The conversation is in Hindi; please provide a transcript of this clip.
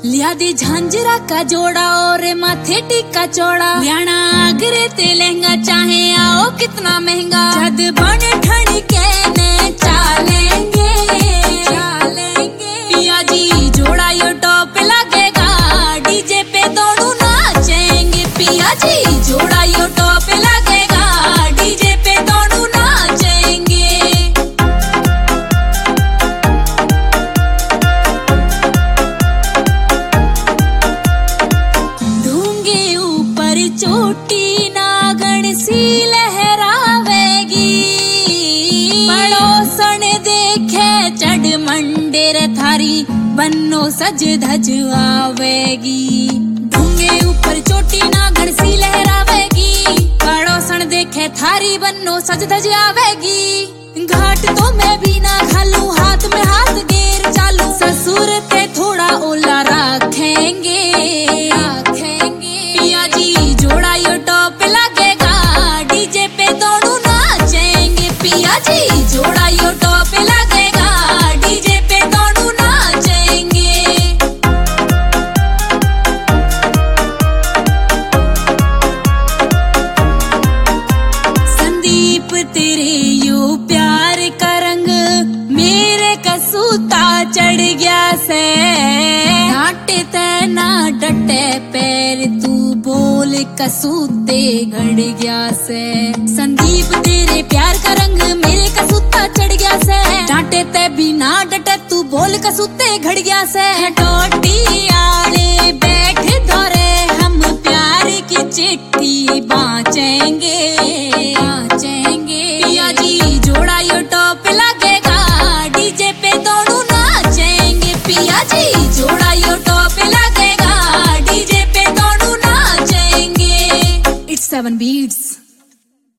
लिया दी झांझरा का जोड़ा और माथे टीका चौड़ा, ब्याना आगरे ते लहंगा चाहे आओ कितना महंगा, जद बने ठणी के ने चालेंगे पिया जी जोड़ा यो टॉप लगेगा, डीजे पे दोनों नाचेंगे पिया जी जोड़ा यो टॉप लगेगा, डीजे पे दोनों नाचेंगे। चोटी नागण सी लहरावेगी, पड़ोसन देखे चढ़ मंडेर थारी, बन्नो सज धज आवेगी। ढूंगे ऊपर चोटी नागण सी लहरावेगी, पड़ोसन देखे थारी, बन्नो सज धज आवेगी। घाट तो मैं भी ना खालू, हाथ में हाथ गेर चालू, ससुर ते थोड़ा ओला रखेंगे पिया जी जोड़ा यो टॉप लगेगा, डीजे पे दोनों नाचेंगे पिया जी जोड़ा यो टॉप लगेगा, डीजे पे दोनों नाचेंगे। संदीप तेरे यो प्यार का रंग मेरे कसूता चढ़ गया से, डांटे ते ना डटे पैर तू बोल कसूते गड़ गया से। संदीप तेरे प्यार का रंग मेरे कसूता चढ़ गया से, डांटे ते भी ना डटे तू बोल कसूते घड़ गया से। टोटी आले बैठ धोरे हम प्यार की चिट्ठी बांचेंगे पिया जी जोड़ा यो टॉप लगेगा, डीजे पे दोनों नाचेंगे पिया जी जोड़ा यो टॉप लगेगा, डीजे पे दोनों नाचेंगे। It's 7 beats.